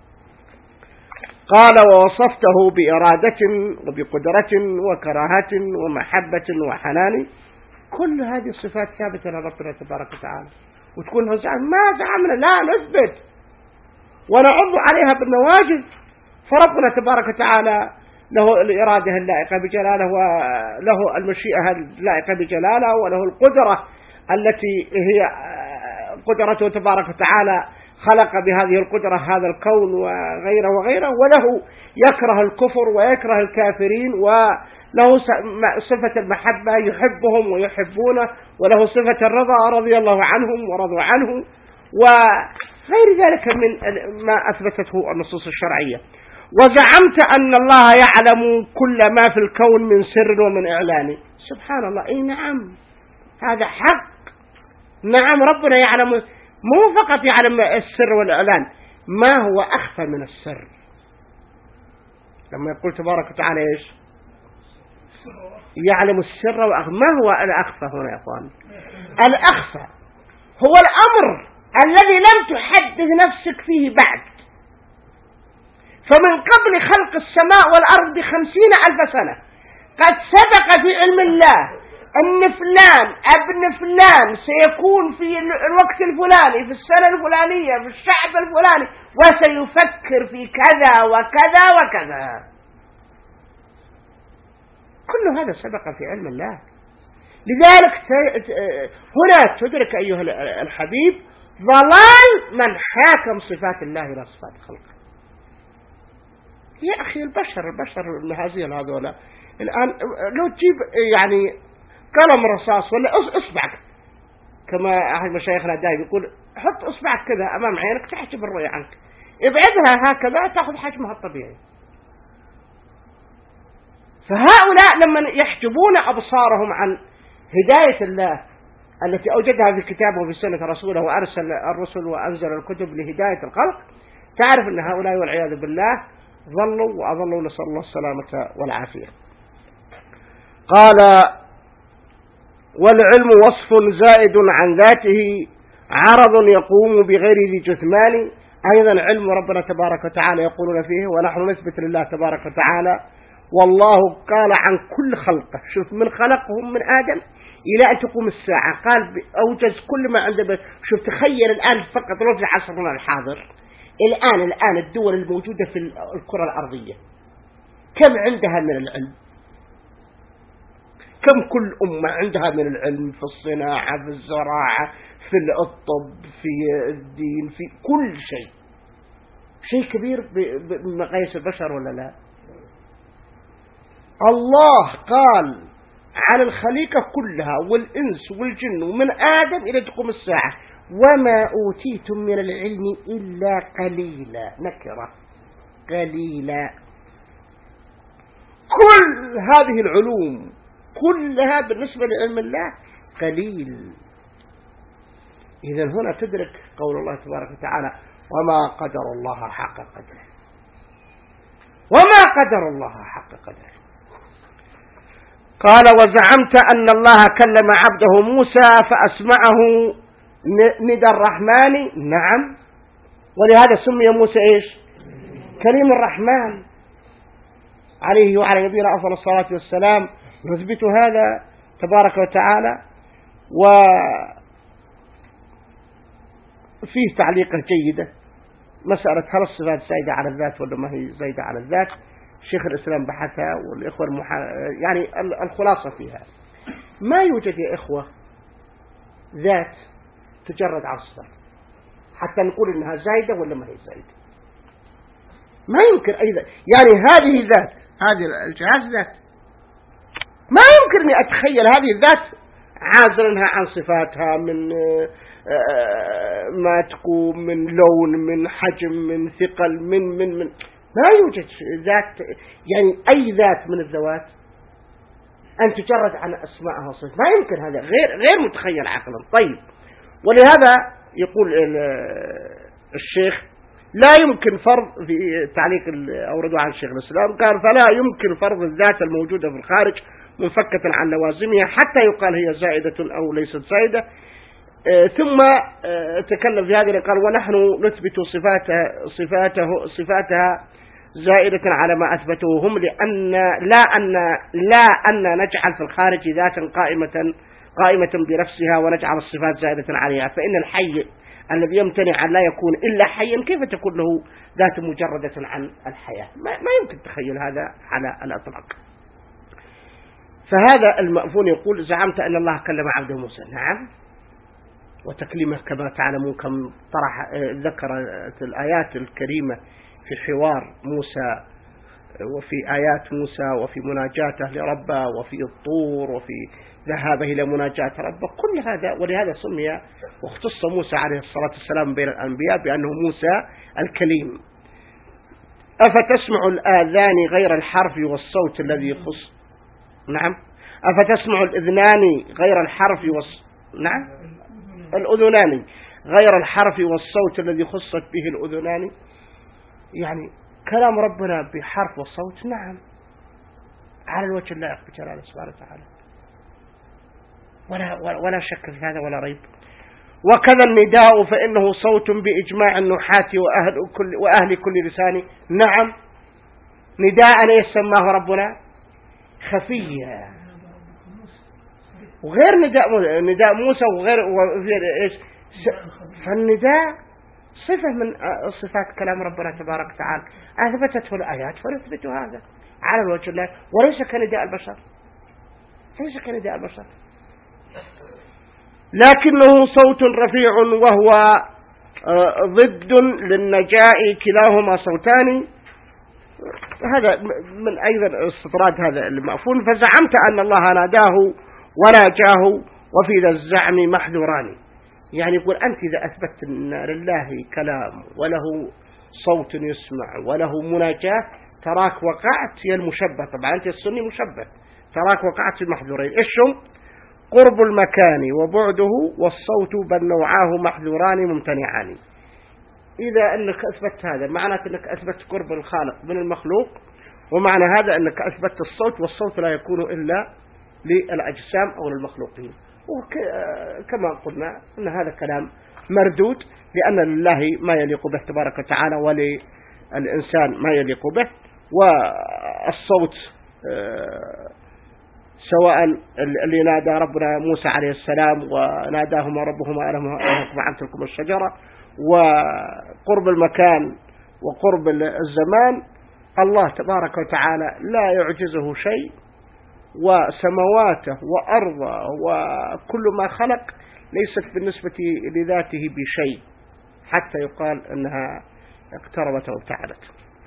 قال: ووصفته بإرادة وبقدرة وكراهة ومحبة وحنان. كل هذه الصفات ثابتة لربنا تبارك وتعالى. وتكون ما زعمنا، لا نثبت ونعض عليها بالنواجذ. فربنا تبارك وتعالى له الإرادة اللائقة بجلاله، وله المشيئة اللائقة بجلاله، وله القدرة التي هي قدرته تبارك وتعالى، خلق بهذه القدرة هذا الكون وغيره وغيره. وله يكره الكفر ويكره الكافرين، وله صفة المحبة يحبهم ويحبونه، وله صفة الرضا رضي الله عنهم ورضوا عنه، وغير ذلك من ما أثبتته النصوص الشرعية. وزعمت أن الله يعلم كل ما في الكون من سر ومن إعلان. سبحان الله. أي نعم، هذا حق. نعم، ربنا يعلم، مو فقط يعلم السر والإعلان، ما هو أخفى من السر. لما يقول تبارك وتعالى إيش؟ يعلم السر وأخفى. ما هو الأخفى هنا يا أخوان؟ الأخفى هو الأمر الذي لم تحدث نفسك فيه بعد. فمن قبل خلق السماء والأرض ب50,000 سنة قد سبق في علم الله أن فلان ابن فلان سيكون في الوقت الفلاني في السنة الفلانية في الشعب الفلاني وسيفكر في كذا وكذا وكذا. كل هذا سبق في علم الله. لذلك هنا تدرك أيها الحبيب ضلال من حاكم صفات الله إلى صفات الخلق. يا أخي البشر الهزيل هذولا الآن لو تجيب يعني قلم رصاص ولا أصبعك، كما أحد مشايخنا دائما يقول حط أصبعك كذا أمام عينك تحجب الرؤية عنك، ابعدها هكذا تأخذ حجمها الطبيعي. فهؤلاء لما يحجبون أبصارهم عن هداية الله التي أوجدها في كتابه وفي سنة رسوله وأرسل الرسل وأنزل الكتب لهداية الخلق، تعرف أن هؤلاء والعياذ بالله ظلوا وأظلوا، نسأل الله السلامة والعافية. قال والعلم وصف زائد عن ذاته عرض يقوم بغير ذي جثمان. أيضا علم ربنا تبارك وتعالى يقولون فيه ونحن نثبت لله تبارك وتعالى والله قال عن كل خلقه. شوف من خلقهم من آدم إلى أن تقوم الساعة قال أوجز كل ما عنده. شوف تخيل الآن فقط لو في عصرنا الحاضر الآن الدول الموجودة في الكرة الأرضية كم عندها من العلم؟ كم كل أمة عندها من العلم في الصناعة في الزراعة في الطب في الدين في كل شيء كبير بمقاييس البشر ولا لا؟ الله قال على الخليقة كلها والإنس والجن ومن آدم إلى تقوم الساعة وما أوتيتم من العلم إلا قليلا. نكرة قليلا. كل هذه العلوم كلها بالنسبة لعلم الله قليل. إذا هنا تدرك قول الله تبارك وتعالى وما قدر الله حق قدره. وما قدر الله حق قدره. قال وزعمت أن الله كلم عبده موسى فأسمعه ندى الرحمن. نعم، ولهذا سمي موسى إيش؟ كريم الرحمن عليه وعلى نبينا أفضل الصلاة والسلام. نثبت هذا تبارك وتعالى. وفيه تعليقة جيدة مسألة هل الصفات زايدة على الذات ولا ما هي زايدة على الذات. شيخ الإسلام بحثها والإخوة يعني الخلاصة فيها ما يوجد يا إخوة ذات تجرد عن الصفات حتى نقول إنها زايدة ولا ما هي زايدة. ما يمكن أي ذات. يعني هذه ذات، هذه الجهاز ذات، ما يمكن أني أتخيل هذه الذات عازلها عن صفاتها من ما تكون من لون من حجم من ثقل من ما يوجد ذات. يعني أي ذات من الذوات أن تجرد عن أسمائها وصفاتها ما يمكن. هذا غير متخيل عقلا. طيب، ولهذا يقول الشيخ لا يمكن فرض في تعليق أوردوا عن الشيخ الإسلام قال فلا يمكن فرض الذات الموجودة في الخارج منفكة عن لوازمها حتى يقال هي زائدة أو ليست زائدة. ثم تكلم في هذه قال ونحن نثبت صفاتها زائدة على ما أثبتوه هم لأن لا أن نجعل في الخارج ذاتا قائمة بنفسها ونجعل الصفات زائدة عليها. فإن الحي الذي يمتنع أن لا يكون إلا حيا كيف تكون له ذات مجردة عن الحياة؟ ما يمكن تخيل هذا على الأطلاق. فهذا المأفون يقول زعمت أن الله كلم عبده موسى. نعم، وتكليمه كما تعلمون كم ذكرت الآيات الكريمة في حوار موسى وفي آيات موسى وفي مناجاته لربه وفي الطور وفي ذهابه إلى مناجاة ربه كل هذا. ولهذا سمي واختص موسى عليه الصلاة والسلام بين الأنبياء بأنه موسى الكليم. أفتسمع الآذان غير الحرف والصوت الذي يخص. نعم، أفتسمع الإذنان غير الحرف نعم الأذنان غير الحرف والصوت الذي خصت به الأذنان. يعني كلام ربنا بحرف وصوت. نعم، على الوجه اللائق بجلاله سبحانه وتعالى، ولا شك في هذا ولا ريب. وكذا النداء فإنه صوت بإجماع النحاة وأهل كل لسان. نعم، نداء يسماه ربنا خفيا، وغير نداء موسى وغير إيش. فالنداء صفة من صفات كلام ربنا تبارك وتعالى أثبتته الآيات فنثبت هذا على الوجه الله، وليس كنداء البشر، ليس كنداء البشر، لكنه صوت رفيع وهو ضد للنجاء، كلاهما صوتان. هذا من أيضا استطراد هذا المأفون. فزعمت أن الله ناداه وناجاه وفي ذا الزعم محذوران. يعني يقول أنت إذا أثبت أن لله كلام وله صوت يسمع وله مناجاة تراك وقعت يا المشبه، طبعا أنت السني مشبه، تراك وقعت في المحذورين. إيش هم؟ قرب المكان وبعده والصوت بل نوعاه محذوران ممتنعان. إذا أنك أثبت هذا معناته أنك أثبت قرب الخالق من المخلوق، ومعنى هذا أنك أثبت الصوت، والصوت لا يكون إلا للأجسام أو للمخلوقين. وكما قلنا أن هذا كلام مردود، لأن لله ما يليق به تبارك وتعالى وللإنسان ما يليق به. والصوت سواء اللي نادى ربنا موسى عليه السلام وناداهما ربهما ألم أنهكما عن تلكما الشجرة، وقرب المكان وقرب الزمان، الله تبارك وتعالى لا يعجزه شيء، وسمواته وأرضه وكل ما خلق ليست بالنسبة لذاته بشيء حتى يقال أنها اقتربت وابتعدت.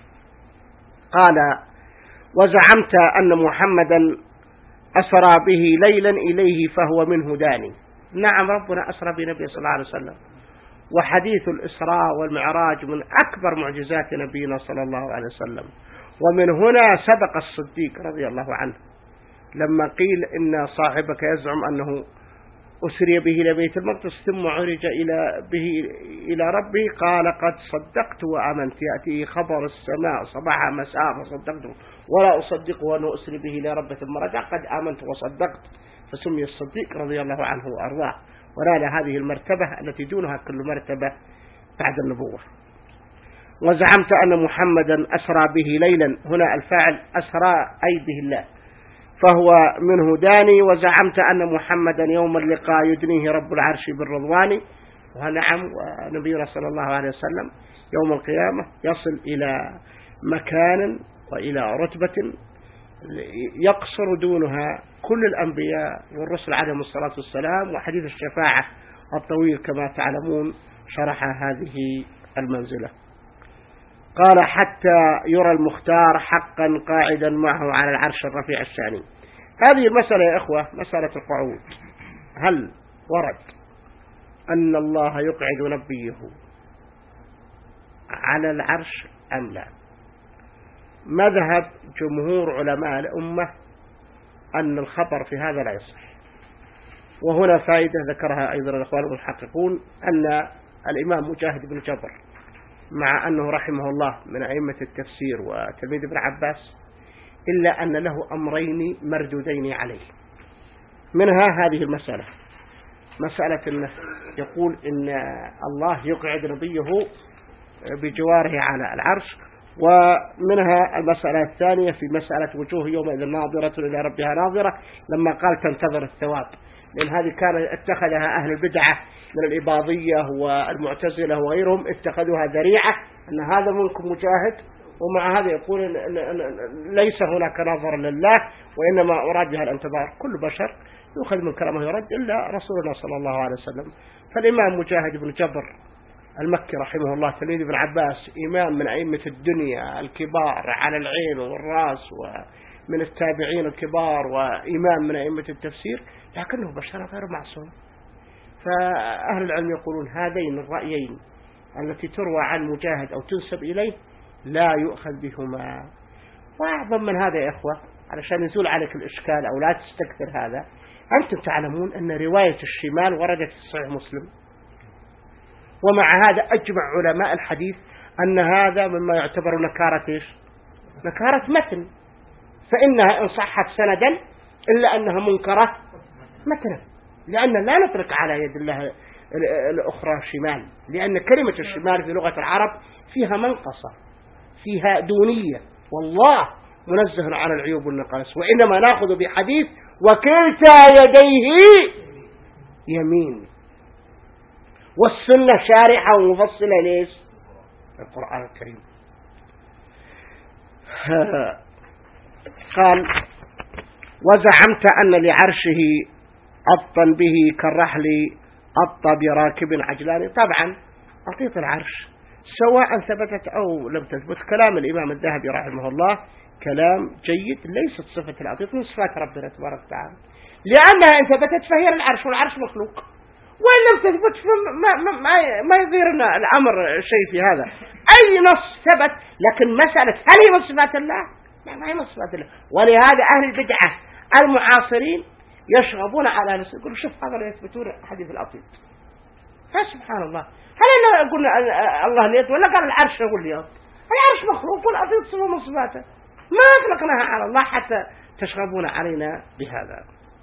قال وزعمت أن محمدا أسرى به ليلا إليه فهو منه داني. نعم، ربنا أسرى بنبي صلى الله عليه وسلم، وحديث الإسراء والمعراج من أكبر معجزات نبينا صلى الله عليه وسلم. ومن هنا سبق الصديق رضي الله عنه لما قيل إن صاحبك يزعم أنه أسري به إلى بيت المقدس ثم عرج به إلى ربه، قال قد صدقت وآمنت. يأتي خبر السماء صباح مساء فصدقت، ولا أصدقه أنه أسري به إلى ربه ثم رجع، قد آمنت وصدقت، فسمي الصديق رضي الله عنه وأرضاه، ونال هذه المرتبة التي دونها كل مرتبة بعد النبوة. وزعمت أن محمدا أسرى به ليلا، هنا الفاعل أسرى أي به الله، فهو منه داني. وزعمت أن محمدا يوم اللقاء يدنيه رب العرش بالرضوان. ونعم، ونبينا صلى الله عليه وسلم يوم القيامة يصل إلى مكان وإلى رتبة يقصر دونها كل الأنبياء والرسل عليهم الصلاة والسلام. وحديث الشفاعة الطويل كما تعلمون شرح هذه المنزلة. قال حتى يرى المختار حقا قاعدا معه على العرش الرفيع الشاني. هذه المسألة يا إخوة مسألة القعود، هل ورد أن الله يقعد نبيه على العرش أم لا؟ مذهب جمهور علماء الأمة أن الخبر في هذا لا يصح. وهنا فائدة ذكرها أيضا الأخوان المحققون، أن الإمام مجاهد بن جبر مع أنه رحمه الله من أئمة التفسير وتلميذ ابن عباس، إلا أن له أمرين مردودين عليه. منها هذه المسألة، مسألة أنه يقول إن الله يقعد نبيه بجواره على العرش. ومنها المسألة الثانية في مسألة وجوه يومئذ ناظرة إلى ربها ناظرة، لما قال تنتظر الثواب، لأن هذه كان اتخذها أهل البدعة من الإباضية والمعتزلة وغيرهم، اتخذوها ذريعة أن هذا منكم مجاهد، ومع هذا يقول ليس هناك نظر لله، وإنما أراد بها الانتظار. كل بشر يؤخذ من كلامه يرد إلا رسولنا صلى الله عليه وسلم. فالإمام مجاهد بن جبر المكي رحمه الله تلميذ ابن عباس، إمام من أئمة الدنيا الكبار على العين والرأس ومن التابعين الكبار، وإمام من أئمة التفسير، لكنه بشر غير معصوم. فأهل العلم يقولون هذين الرأيين التي تروى عن مجاهد أو تنسب إليه لا يؤخذ بهما. وأعظم من هذا يا إخوة، علشان يزول عليك الإشكال أو لا تستكثر هذا، أنتم تعلمون أن رواية الشمال وردت في صحيح مسلم، ومع هذا أجمع علماء الحديث أن هذا مما يعتبر نكارة إيش؟ نكارة متن. فإنها إن صحت سندا إلا أنها منكرة متنا، لأن لا نترك على يد الله الأخرى شمال، لأن كلمة الشمال في لغة العرب فيها منقصة، فيها دونية، والله منزه عن العيوب والنقائص، وإنما نأخذ بحديث وكلتا يديه يمين، والسنة شارحة ومفصلة ليش القرآن الكريم. قال وزعمت أن لعرشه أطا به كالرحل أطى براكب عجلان. طبعا أطيط العرش سواء ثبتت أو لم تثبت، كلام الإمام الذهبي رحمه الله كلام جيد، ليست صفة الأطيط من صفات ربنا تبارك وتعالى، لأنها إن ثبتت فهي العرش، والعرش مخلوق، وإن لم تثبت ما يغيرنا الأمر شيء في هذا. أي نص ثبت، لكن مسألة هل هي من صفات الله؟ لا، ما هي من صفات الله. ولهذا أهل البدعة المعاصرين يشغبون على نفسهم، يقولوا شوف هذا لا يثبتون حديث الأطيط. فسبحان الله، هل قلنا الله اليد ولا قال العرش هو اليد؟ العرش مخلوق والأطيط صفة من صفاته، ما أطلقناها على الله حتى تشغبون علينا بهذا.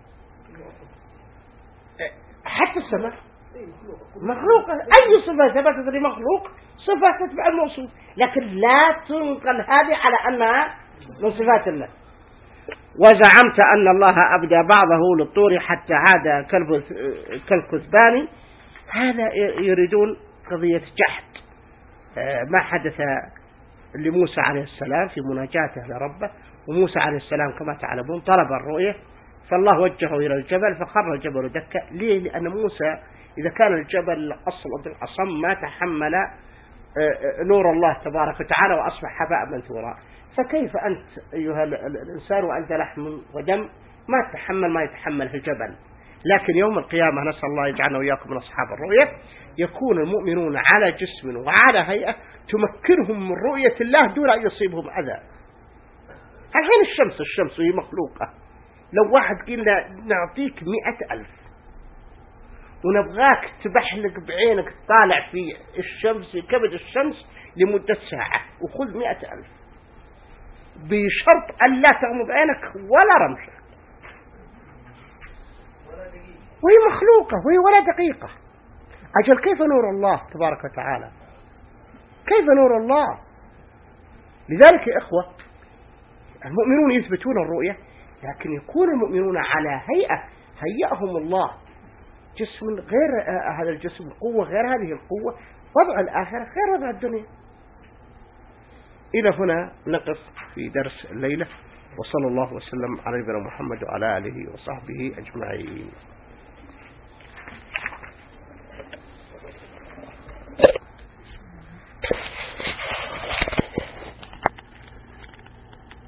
حتى السماء مخلوق، أي صفة ثبتت لمخلوق صفة تتبع الموصوف، لكن لا تنقل هذه على أنها من صفات الله. وزعمت أن الله أبدى بعضه للطور حتى عاد كالكثبان. هذا يريدون قضية جحد ما حدث لموسى عليه السلام في مناجاته لربه. وموسى عليه السلام كما تعلمون طلب الرؤية، فالله وجهه إلى الجبل فخر الجبل دكا. ليه؟ لأن موسى إذا كان الجبل أصل أصم ما تحمل نور الله تبارك وتعالى وأصبح هباء منثورا، فكيف أنت أيها الإنسان وأنت لحم ودم ما تحمل ما يتحمله الجبل؟ لكن يوم القيامة نسأل الله يجعلنا وإياكم من أصحاب الرؤية، يكون المؤمنون على جسم وعلى هيئة تمكنهم من رؤية الله دون أن يصيبهم أذى. الحين الشمس هي مخلوقة، لو واحد قلنا نعطيك 100,000 ونبغاك تبحلق بعينك تطالع في الشمس في كبد الشمس لمدة ساعة، وخذ 100,000 بشرط أن لا تغمض عينك ولا رمشة، وهي مخلوقة وهي ولا دقيقة. أجل كيف نور الله تبارك وتعالى؟ كيف نور الله؟ لذلك يا إخوة المؤمنون يثبتون الرؤية، لكن يكون المؤمنون على هيئهم الله جسم غير هذا الجسم، قوة غير هذه القوة، وضع الآخرة غير وضع الدنيا. إلى هنا نقف في درس الليلة، وصلى الله وسلم على نبينا محمد وعلى آله وصحبه أجمعين.